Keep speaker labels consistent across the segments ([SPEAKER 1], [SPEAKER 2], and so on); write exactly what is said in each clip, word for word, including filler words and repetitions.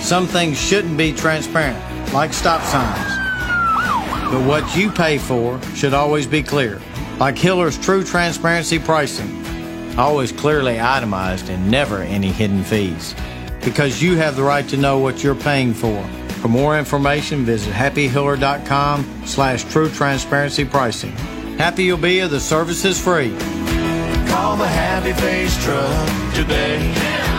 [SPEAKER 1] Some things shouldn't be transparent, like stop signs. But what you pay for should always be clear, like Hiller's True Transparency Pricing. Always clearly itemized and never any hidden fees. Because you have the right to know what you're paying for. For more information, visit happyhiller.com slash true transparency pricing. Happy you'll be if the service is free.
[SPEAKER 2] Call the Happy Face Truck today.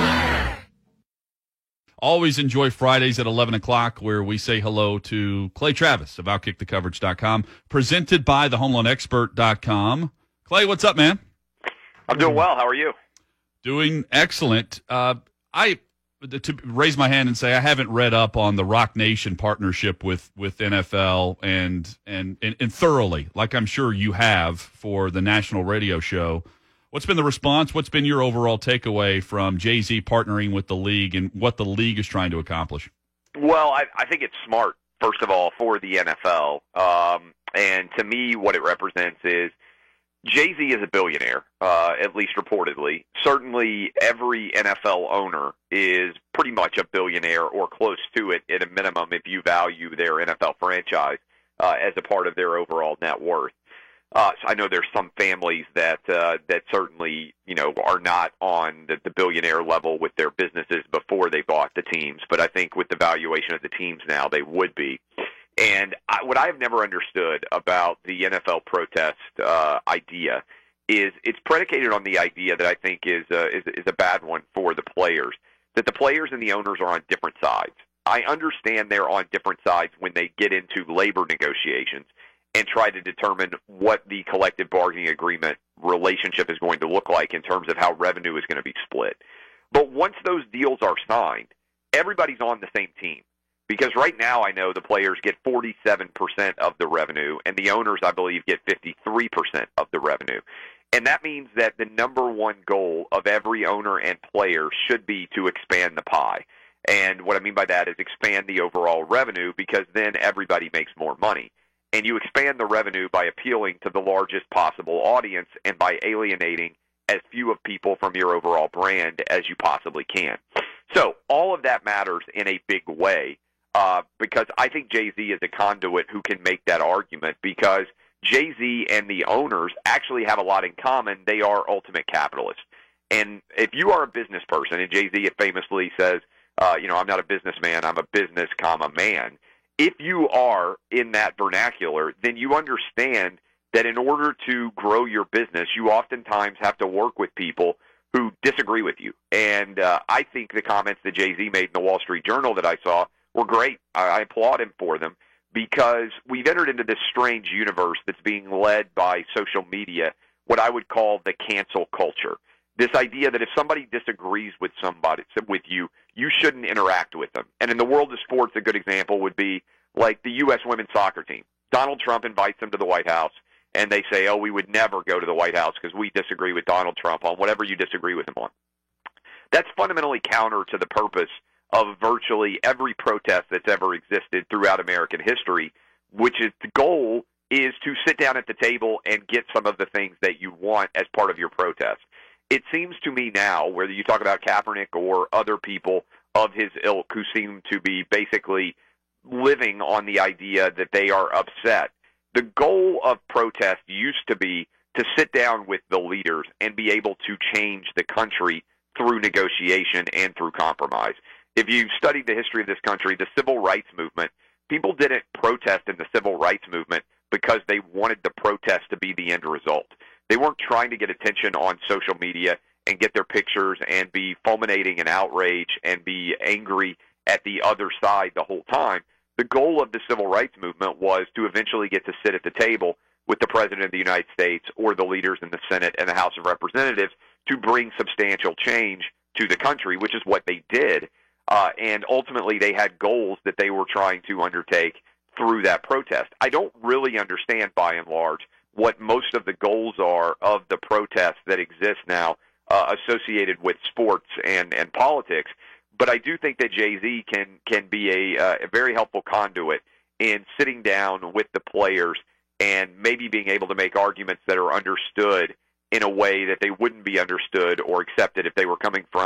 [SPEAKER 3] Always enjoy Fridays at eleven o'clock where we say hello to Clay Travis of outkick the coverage dot com, presented by the home loan expert dot com. Clay, what's up, man?
[SPEAKER 4] I'm doing well. How are you?
[SPEAKER 3] Doing excellent. Uh, I to raise my hand and say I haven't read up on the Rock Nation partnership with, with N F L and, and, and, and thoroughly, like I'm sure you have for the national radio show. What's been the response? What's been your overall takeaway from Jay-Z partnering with the league and what the league is trying to accomplish?
[SPEAKER 4] Well, I, I think it's smart, first of all, for the N F L. Um, and to me, what it represents is Jay-Z is a billionaire, uh, at least reportedly. Certainly, every N F L owner is pretty much a billionaire or close to it at a minimum if you value their N F L franchise uh, as a part of their overall net worth. Uh, so I know there's some families that uh, that certainly, you know, are not on the, the billionaire level with their businesses before they bought the teams, but I think with the valuation of the teams now, they would be. And I, what I have never understood about the N F L protest uh, idea is it's predicated on the idea that I think is uh, is is a bad one for the players, that the players and the owners are on different sides. I understand they're on different sides when they get into labor negotiations and try to determine what the collective bargaining agreement relationship is going to look like in terms of how revenue is going to be split. But once those deals are signed, everybody's on the same team. Because right now I know the players get forty-seven percent of the revenue, and the owners, I believe, get fifty-three percent of the revenue. And that means that the number one goal of every owner and player should be to expand the pie. And what I mean by that is expand the overall revenue, because then everybody makes more money. And you expand the revenue by appealing to the largest possible audience and by alienating as few of people from your overall brand as you possibly can. So all of that matters in a big way uh, because I think Jay-Z is a conduit who can make that argument, because Jay-Z and the owners actually have a lot in common. They are ultimate capitalists. And if you are a business person, and Jay-Z famously says, uh, you know, I'm not a businessman, I'm a business, comma, man. If you are in that vernacular, then you understand that in order to grow your business, you oftentimes have to work with people who disagree with you. And uh, I think the comments that Jay-Z made in the Wall Street Journal that I saw were great. I, I applaud him for them, because we've entered into this strange universe that's being led by social media, what I would call the cancel culture. This idea that if somebody disagrees with somebody, with you, you shouldn't interact with them. And in the world of sports, a good example would be like the U S women's soccer team. Donald Trump invites them to the White House, and they say, oh, we would never go to the White House because we disagree with Donald Trump on whatever you disagree with him on. That's fundamentally counter to the purpose of virtually every protest that's ever existed throughout American history, which is the goal is to sit down at the table and get some of the things that you want as part of your protest. It seems to me now, whether you talk about Kaepernick or other people of his ilk who seem to be basically living on the idea that they are upset, the goal of protest used to be to sit down with the leaders and be able to change the country through negotiation and through compromise. If you studied the history of this country, the civil rights movement, people didn't protest in the civil rights movement because they wanted the protest to be the end result. They weren't trying to get attention on social media and get their pictures and be fulminating in outrage and be angry at the other side the whole time. The goal of the civil rights movement was to eventually get to sit at the table with the President of the United States or the leaders in the Senate and the House of Representatives to bring substantial change to the country, which is what they did. Uh, and ultimately, they had goals that they were trying to undertake through that protest. I don't really understand, by and large, what most of the goals are of the protests that exist now uh, associated with sports and, and politics. But I do think that Jay-Z can can be a, uh, a very helpful conduit in sitting down with the players and maybe being able to make arguments that are understood in a way that they wouldn't be understood or accepted if they were coming from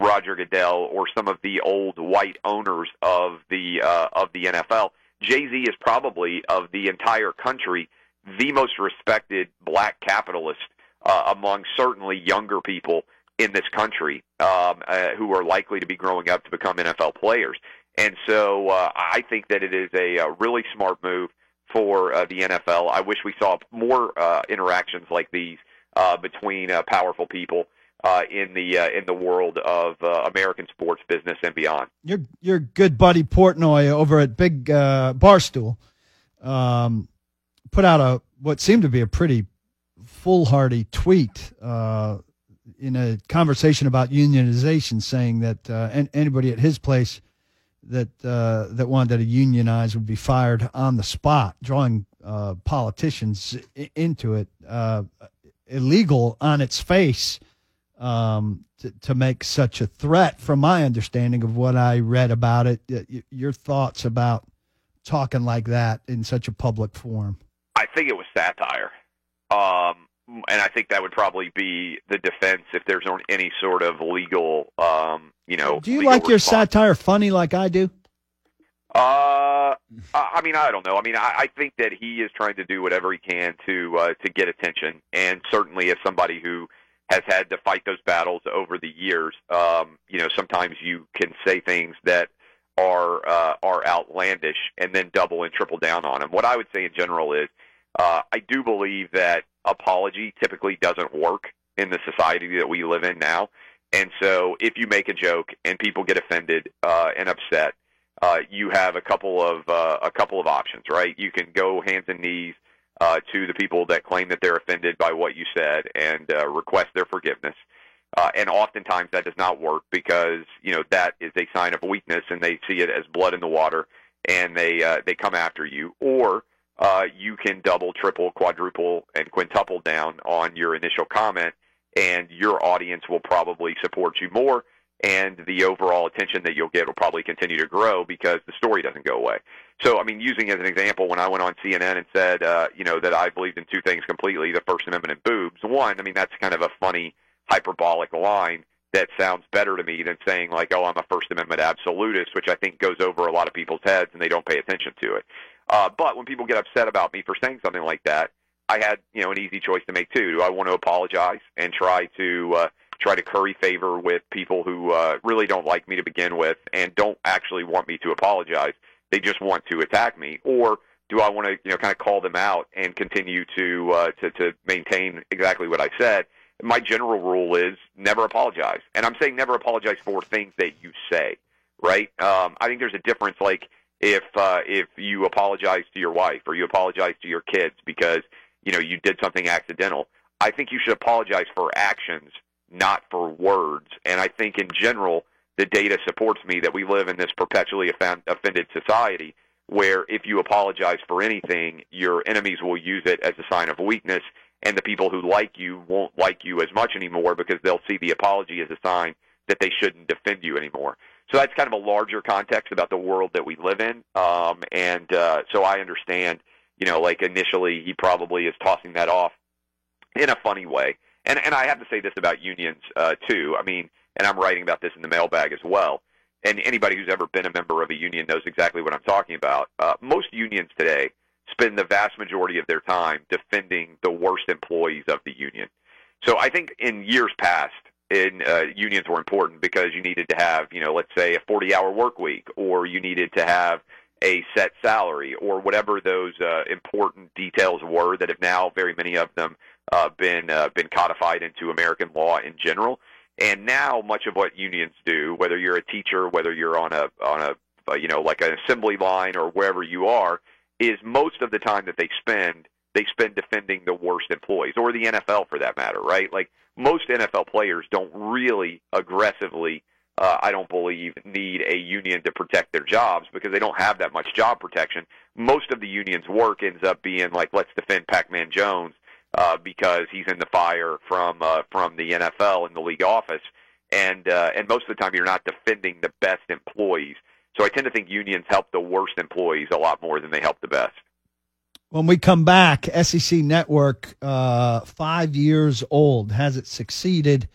[SPEAKER 4] Roger Goodell or some of the old white owners of the uh, of the N F L. Jay-Z is probably, of the entire country, the most respected black capitalist uh, among certainly younger people in this country um, uh, who are likely to be growing up to become N F L players. And so uh, I think that it is a, a really smart move for uh, the N F L. I wish we saw more uh, interactions like these uh, between uh, powerful people Uh, in the uh, in the world of uh, American sports business and beyond.
[SPEAKER 5] Your your good buddy Portnoy over at Big uh, Barstool um, put out a what seemed to be a pretty foolhardy tweet uh, in a conversation about unionization, saying that uh, an- anybody at his place that uh, that wanted to unionize would be fired on the spot, drawing uh, politicians I- into it. Uh, illegal on its face. Um, to, to make such a threat, from my understanding of what I read about it. Your thoughts about talking like that in such a public forum?
[SPEAKER 4] I think it was satire. Um, and I think that would probably be the defense if there's any sort of legal, um, you know.
[SPEAKER 5] Do you like your
[SPEAKER 4] response.
[SPEAKER 5] satire funny like I do?
[SPEAKER 4] Uh, I mean, I don't know. I mean, I, I think that he is trying to do whatever he can to uh, to get attention. And certainly as somebody who has had to fight those battles over the years. Um, you know, sometimes you can say things that are uh, are outlandish and then double and triple down on them. What I would say in general is uh, I do believe that apology typically doesn't work in the society that we live in now. And so if you make a joke and people get offended uh, and upset, uh, you have a couple of uh, a couple of options, right? You can go hands and knees Uh, to the people that claim that they're offended by what you said and uh, request their forgiveness. Uh, and oftentimes that does not work because, you know, that is a sign of weakness and they see it as blood in the water and they uh, they come after you. Or uh, you can double, triple, quadruple, and quintuple down on your initial comment and your audience will probably support you more and the overall attention that you'll get will probably continue to grow because the story doesn't go away. So, I mean, using as an example, when I went on C N N and said, uh, you know, that I believed in two things completely, the First Amendment and boobs. One, I mean, that's kind of a funny, hyperbolic line that sounds better to me than saying, like, oh, I'm a First Amendment absolutist, which I think goes over a lot of people's heads and they don't pay attention to it. Uh, but when people get upset about me for saying something like that, I had, you know, an easy choice to make, too. Do I want to apologize and try to uh, try to curry favor with people who uh, really don't like me to begin with and don't actually want me to apologize? They just want to attack me, or do I want to, you know, kind of call them out and continue to uh, to to maintain exactly what I said? My general rule is never apologize, and I'm saying never apologize for things that you say, right? Um, I think there's a difference, like if uh, if you apologize to your wife or you apologize to your kids because you know you did something accidental. I think you should apologize for actions, not for words, and I think in general. The data supports me that we live in this perpetually offended society where if you apologize for anything, your enemies will use it as a sign of weakness, and the people who like you won't like you as much anymore because they'll see the apology as a sign that they shouldn't defend you anymore. So that's kind of a larger context about the world that we live in, um, and uh, so I understand, you know, like initially he probably is tossing that off in a funny way. And, and I have to say this about unions, uh, too. I mean, and I'm writing about this in the mailbag as well. And anybody who's ever been a member of a union knows exactly what I'm talking about. Uh, most unions today spend the vast majority of their time defending the worst employees of the union. So I think in years past, in, uh, unions were important because you needed to have, you know, let's say a forty-hour work week, or you needed to have a set salary, or whatever those uh, important details were that have now, very many of them, uh, been uh, been codified into American law in general. And now much of what unions do, whether you're a teacher, whether you're on a on a you know like an assembly line or wherever you are, is most of the time that they spend they spend defending the worst employees, or the N F L for that matter, right? Like most N F L players don't really aggressively, uh, I don't believe, need a union to protect their jobs because they don't have that much job protection. Most of the union's work ends up being like, let's defend Pac-Man Jones. Uh, because he's in the fire from uh, from the N F L in the league office, and uh, and most of the time you're not defending the best employees. So I tend to think unions help the worst employees a lot more than they help the best.
[SPEAKER 5] When we come back, S E C Network, uh, five years old, has it succeeded?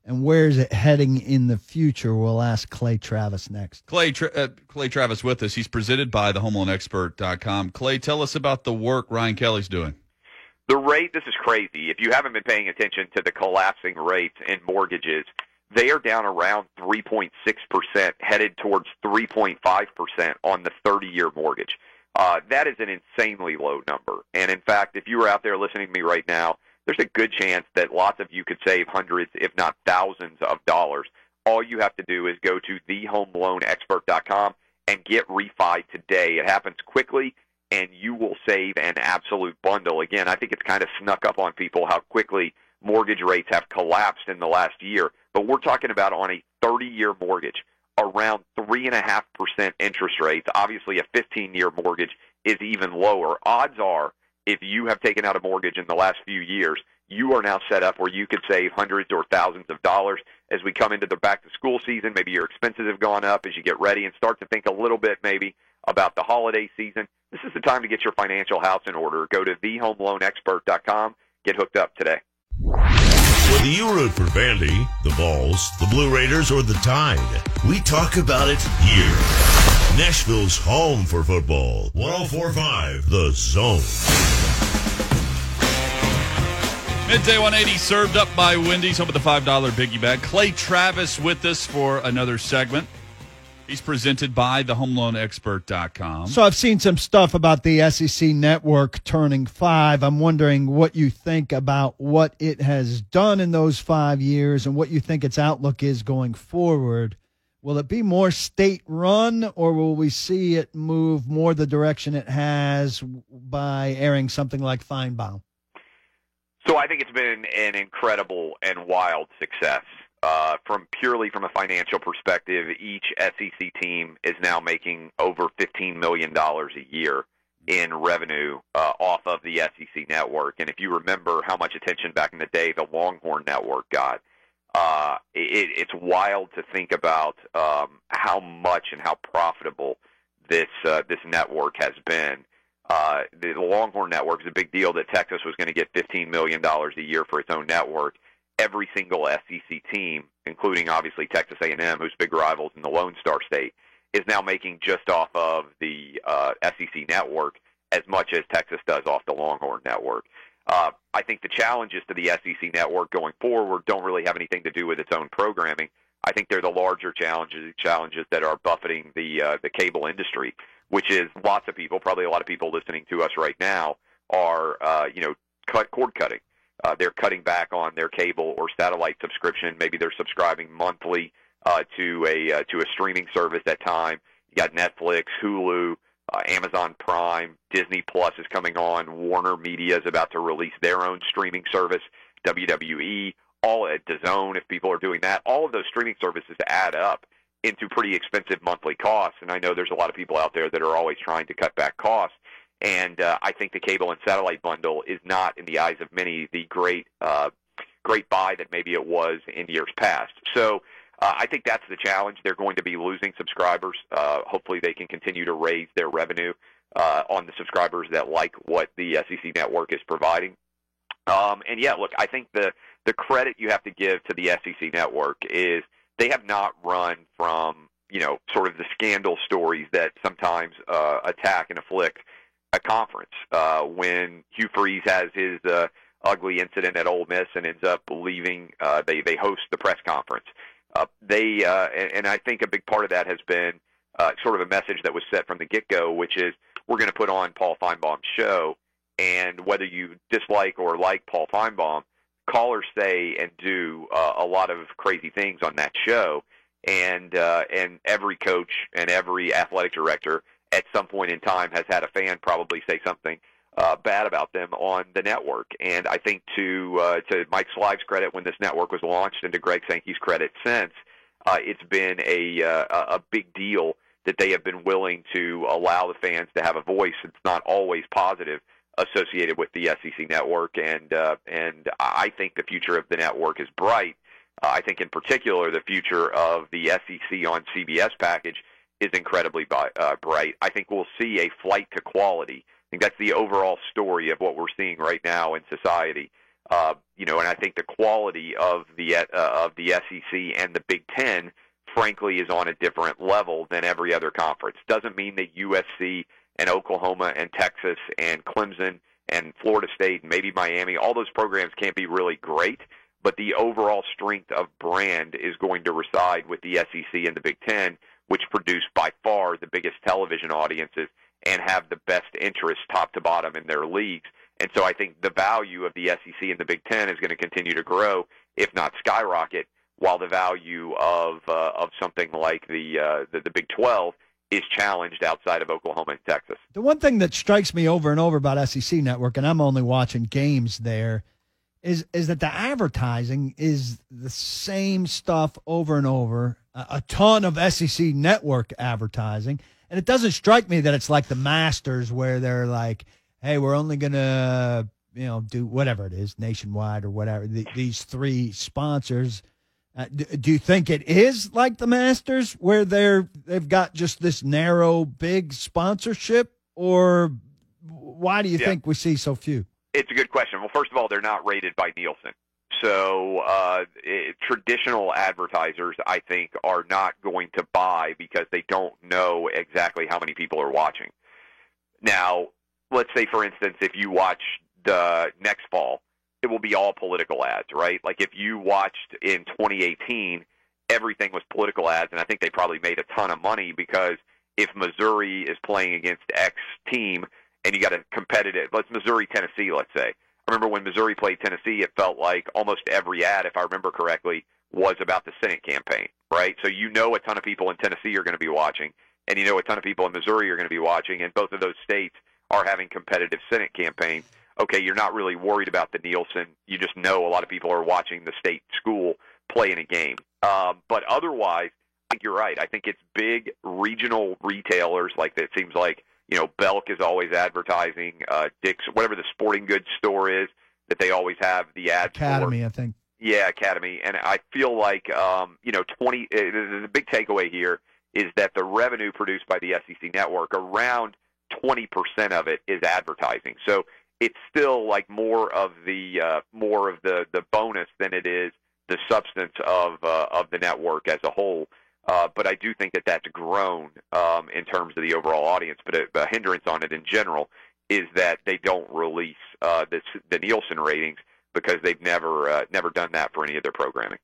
[SPEAKER 5] and where's it heading in the future? We'll ask Clay Travis next.
[SPEAKER 3] Clay Tra- uh, Clay Travis with us. He's presented by the home loan expert dot com. Clay, tell us about the work Ryan Kelly's doing.
[SPEAKER 4] The rate, this is crazy. If you haven't been paying attention to the collapsing rates in mortgages, they are down around three point six percent, headed towards three point five percent on the thirty-year mortgage. Uh, that is an insanely low number. And, in fact, if you were out there listening to me right now, there's a good chance that lots of you could save hundreds, if not thousands of dollars. All you have to do is go to the home loan expert dot com and get refied today. It happens quickly, and you will save an absolute bundle. Again, I think it's kind of snuck up on people how quickly mortgage rates have collapsed in the last year. But we're talking about on a thirty-year mortgage, around three point five percent interest rates. Obviously, a fifteen-year mortgage is even lower. Odds are, if you have taken out a mortgage in the last few years, you are now set up where you could save hundreds or thousands of dollars as we come into the back-to-school season. Maybe your expenses have gone up as you get ready and start to think a little bit maybe about the holiday season. This is the time to get your financial house in order. Go to the home loan expert dot com. Get hooked up today.
[SPEAKER 6] Whether you root for Vandy, the Vols, the Blue Raiders, or the Tide, we talk about it here. Nashville's home for football. one oh four point five The Zone.
[SPEAKER 3] Midday one eighty served up by Wendy's, home with the five dollar biggie bag. Clay Travis with us for another segment. He's presented by the home loan expert dot com.
[SPEAKER 5] So I've seen some stuff about the S E C network turning five. I'm wondering what you think about what it has done in those five years and what you think its outlook is going forward. Will it be more state-run, or will we see it move more the direction it has by airing something like Feinbaum?
[SPEAKER 4] So I think it's been an incredible and wild success. Uh, from purely from a financial perspective, each S E C team is now making over fifteen million dollars a year in revenue uh, off of the S E C network. And if you remember how much attention back in the day the Longhorn Network got, uh, it, it's wild to think about um, how much and how profitable this uh, this network has been. Uh, the Longhorn Network is a big deal that Texas was going to get fifteen million dollars a year for its own network. Every single S E C team, including obviously Texas A and M, who's big rivals in the Lone Star State, is now making just off of the uh, S E C network as much as Texas does off the Longhorn Network. Uh, I think the challenges to the S E C network going forward don't really have anything to do with its own programming. I think they're the larger challenges challenges that are buffeting the uh, the cable industry, which is lots of people, probably a lot of people listening to us right now, are uh, you know cut cord cutting. Uh, they're cutting back on their cable or satellite subscription. Maybe they're subscribing monthly uh, to a uh, to a streaming service at time. You got Netflix, Hulu, uh, Amazon Prime, Disney Plus is coming on. Warner Media is about to release their own streaming service. W W E, all at DAZN, if people are doing that. All of those streaming services add up into pretty expensive monthly costs. And I know there's a lot of people out there that are always trying to cut back costs. And uh, I think the cable and satellite bundle is not, in the eyes of many, the great uh, great buy that maybe it was in years past. So uh, I think that's the challenge. They're going to be losing subscribers. Uh, hopefully they can continue to raise their revenue uh, on the subscribers that like what the S E C network is providing. Um, and, yeah, look, I think the, the credit you have to give to the S E C network is they have not run from, you know, sort of the scandal stories that sometimes uh, attack and afflict a conference. Uh, when Hugh Freeze has his uh, ugly incident at Ole Miss and ends up leaving, uh, they they host the press conference. Uh, they uh, and, and I think a big part of that has been uh, sort of a message that was set from the get-go, which is we're going to put on Paul Feinbaum's show, and whether you dislike or like Paul Feinbaum, callers say and do uh, a lot of crazy things on that show, and uh, and every coach and every athletic director at some point in time has had a fan probably say something uh, bad about them on the network. And I think to uh, to Mike Slive's credit when this network was launched, and to Greg Sankey's credit since, uh, it's been a uh, a big deal that they have been willing to allow the fans to have a voice. It's not always positive associated with the S E C network, and uh, and I think the future of the network is bright. Uh, I think in particular the future of the S E C on C B S package is incredibly uh, bright. I think we'll see a flight to quality. I think that's the overall story of what we're seeing right now in society. Uh, you know, and I think the quality of the uh, of the S E C and the Big Ten, frankly, is on a different level than every other conference. Doesn't mean that U S C and Oklahoma and Texas and Clemson and Florida State and maybe Miami, all those programs can't be really great, but the overall strength of brand is going to reside with the S E C and the Big Ten, which produce by far the biggest television audiences and have the best interests top to bottom in their leagues. And so I think the value of the S E C and the Big Ten is going to continue to grow, if not skyrocket, while the value of uh, of something like the, uh, the the Big twelve is challenged outside of Oklahoma and Texas.
[SPEAKER 5] The one thing that strikes me over and over about S E C Network, and I'm only watching games there, is is that the advertising is the same stuff over and over, a, a ton of S E C Network advertising. And it doesn't strike me that it's like the Masters where they're like, hey, we're only going to, you know, do whatever it is, nationwide or whatever, the, these three sponsors. Uh, do, do you think it is like the Masters where they're, they've got just this narrow, big sponsorship? Or why do you
[SPEAKER 4] yeah.
[SPEAKER 5] think we see so few?
[SPEAKER 4] It's a good question. Well, first of all, they're not rated by Nielsen. So uh, it, traditional advertisers, I think, are not going to buy because they don't know exactly how many people are watching. Now, let's say, for instance, if you watch the next fall, it will be all political ads, right? Like if you watched in twenty eighteen, everything was political ads, and I think they probably made a ton of money because if Missouri is playing against X team and you got a competitive, let's Missouri, Tennessee, let's say. I remember when Missouri played Tennessee, it felt like almost every ad, if I remember correctly, was about the Senate campaign, right? So you know a ton of people in Tennessee are going to be watching, and you know a ton of people in Missouri are going to be watching, and both of those states are having competitive Senate campaigns. Okay, you're not really worried about the Nielsen. You just know a lot of people are watching the state school play in a game. Um, but otherwise, I think you're right. I think it's big regional retailers like that. It seems like, you know, Belk is always advertising, uh, Dick's, whatever the sporting goods store is that they always have the ads
[SPEAKER 5] Academy,
[SPEAKER 4] for.
[SPEAKER 5] I think.
[SPEAKER 4] Yeah, Academy. And I feel like, um, you know, twenty. Uh, the big takeaway here is that the revenue produced by the S E C network, around twenty percent of it is advertising. So it's still like more of the uh, more of the, the bonus than it is the substance of uh, of the network as a whole. Uh, but I do think that that's grown um, in terms of the overall audience. But a, a hindrance on it in general is that they don't release uh, the, the Nielsen ratings because they've never uh, never done that for any of their programming.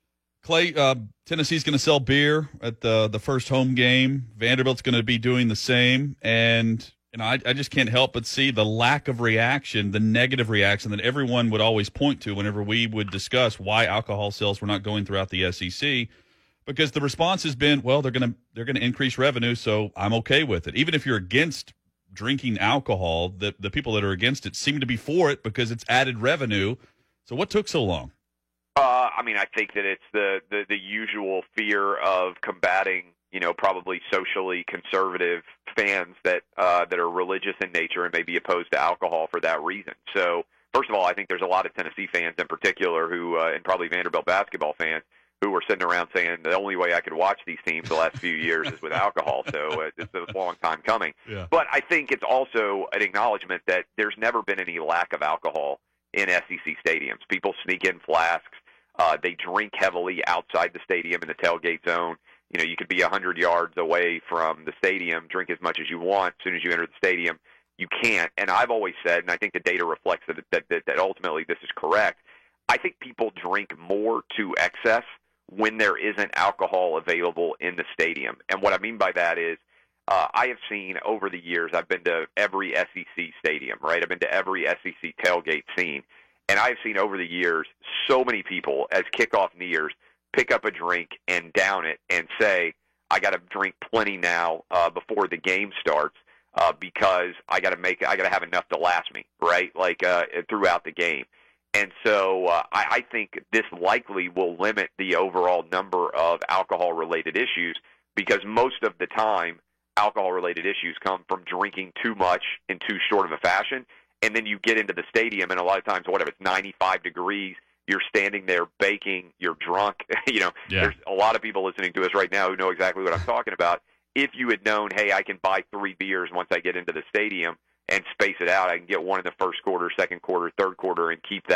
[SPEAKER 3] Clay, uh, Tennessee's going to sell beer at the the first home game. Vanderbilt's going to be doing the same, and you know I, I just can't help but see the lack of reaction, the negative reaction that everyone would always point to whenever we would discuss why alcohol sales were not going throughout the S E C. Because the response has been, well, they're going to they're going to increase revenue, so I'm okay with it. Even if you're against drinking alcohol, the the people that are against it seem to be for it because it's added revenue. So what took so long?
[SPEAKER 4] Uh, I mean, I think that it's the, the, the usual fear of combating, you know, probably socially conservative fans that uh, that are religious in nature and may be opposed to alcohol for that reason. So, first of all, I think there's a lot of Tennessee fans in particular who, uh, and probably Vanderbilt basketball fans, who were sitting around saying the only way I could watch these teams the last few years is with alcohol. So uh, it's a long time coming.
[SPEAKER 3] Yeah.
[SPEAKER 4] But I think it's also an acknowledgement that there's never been any lack of alcohol in S E C stadiums. People sneak in flasks. Uh, they drink heavily outside the stadium in the tailgate zone. You know, you could be one hundred yards away from the stadium, drink as much as you want. As soon as you enter the stadium, you can't. And I've always said, and I think the data reflects that, that, that, that ultimately this is correct, I think people drink more to excess when there isn't alcohol available in the stadium. And what I mean by that is uh, I have seen over the years, I've been to every S E C stadium, right? I've been to every S E C tailgate scene. And I've seen over the years so many people as kickoff kneers pick up a drink and down it and say, I got to drink plenty now uh, before the game starts uh, because I got to make, I got to have enough to last me, right? Like uh, throughout the game. And so uh, I, I think this likely will limit the overall number of alcohol-related issues because most of the time alcohol-related issues come from drinking too much in too short of a fashion. And then you get into the stadium, and a lot of times, whatever, it's ninety-five degrees, you're standing there baking, you're drunk. you know,
[SPEAKER 3] yeah.
[SPEAKER 4] There's a lot of people listening to us right now who know exactly what I'm talking about. If you had known, hey, I can buy three beers once I get into the stadium and space it out, I can get one in the first quarter, second quarter, third quarter, and keep that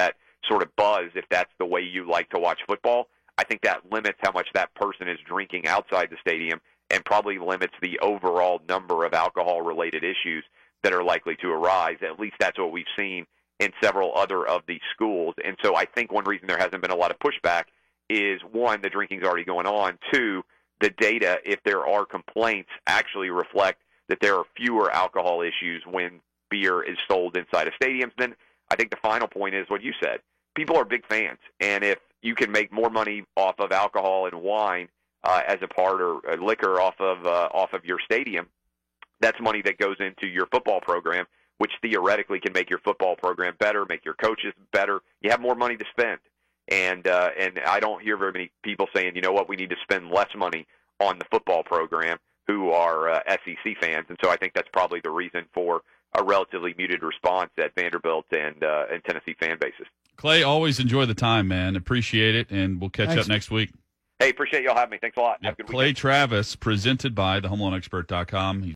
[SPEAKER 4] sort of buzz, if that's the way you like to watch football, I think that limits how much that person is drinking outside the stadium and probably limits the overall number of alcohol-related issues that are likely to arise. At least that's what we've seen in several other of these schools. And so I think one reason there hasn't been a lot of pushback is, one, the drinking's already going on. Two, the data, if there are complaints, actually reflect that there are fewer alcohol issues when beer is sold inside of stadiums. Then I think the final point is what you said. People are big fans, and if you can make more money off of alcohol and wine uh, as a part, or uh, liquor off of uh, off of your stadium, that's money that goes into your football program, which theoretically can make your football program better, make your coaches better. You have more money to spend. And uh, and I don't hear very many people saying, you know what, we need to spend less money on the football program who are uh, S E C fans. And so I think that's probably the reason for a relatively muted response at Vanderbilt and, uh, and Tennessee fan bases.
[SPEAKER 3] Clay, always enjoy the time, man. Appreciate it, and we'll catch
[SPEAKER 5] Thanks.
[SPEAKER 3] up next week.
[SPEAKER 4] Hey, appreciate y'all having me. Thanks a lot.
[SPEAKER 3] Yep.
[SPEAKER 4] Have a good
[SPEAKER 3] Clay
[SPEAKER 4] weekend.
[SPEAKER 3] Travis, presented by the home loan expert dot com.